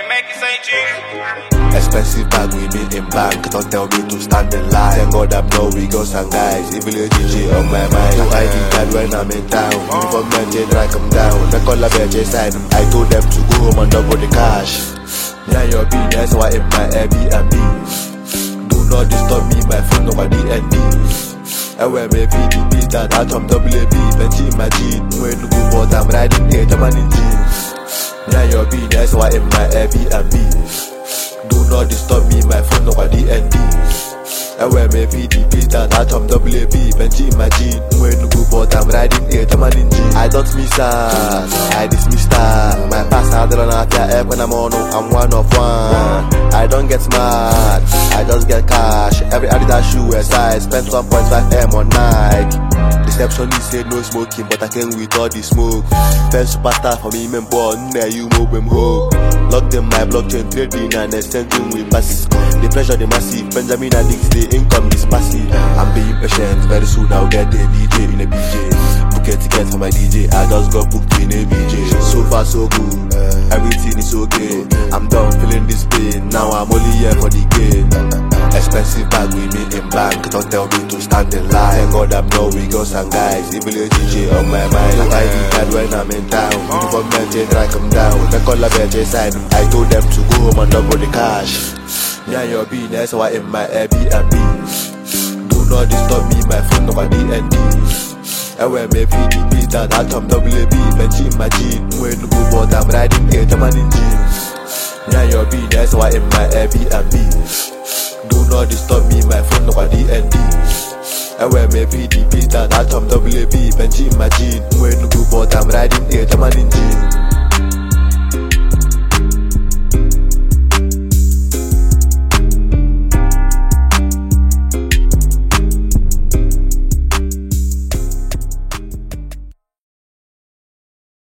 make it say cheese. Expensive bag we meet in bank, don't tell me to stand in line. Thank God I'm no we girls and guys, even a DJ on my mind. So I did that when I'm in town, uniform men they drag them down. They call a bitch sign, I told them to go home and double the cash. Yeah, your business, why in my Airbnb. Do not disturb me, my phone number DND. And when me feed the beat that from WAB, Benji imagine when you go but I'm riding here, I'm in jeans. Yeah, your business, why in my Airbnb. Do not disturb me, my phone number DND. And when me feed the beat that from WAB, Benji imagine when you go but I'm riding here, I'm in jeans. I don't miss her, I dismiss her. My past I don't have your when I'm on, I'm one of one. I don't get mad, I just get cash. Every Adidas shoe as I spent 1.5M on Nike. Receptionist said no smoking, but I came with all the smoke. First superstar for me, man, born there you move them home. Locked in my blockchain trading and exchanging with passes. The pressure, the massive. Benjamin and Dix, the income is passive. I'm being patient, very soon I'll get a DJ in a BJ. Book a ticket for my DJ, I just got booked in a BJ. So far so good, everything is okay. I'm done feeling this pain, now I'm only here for the game. Expensive bag we meet in bank, don't tell me to stand in line. Thank God I'm no we girls and guys, even a DJ on my mind. So I did that when I'm in town, uniform men they drag them down. They call a bitch sign, I told them to go home and double the cash. Yeah, your business, why in my Airbnb. Do not disturb me, my phone number DND. And when me feed the beat that from WAB, Benji imagine when you go but I'm riding here, I'm in jeans. Yeah, your business, why in my Airbnb. Do not disturb me, my phone number DND. And when me feed the beat that from WAB, Benji imagine when you go but I'm riding here, I'm in jeans.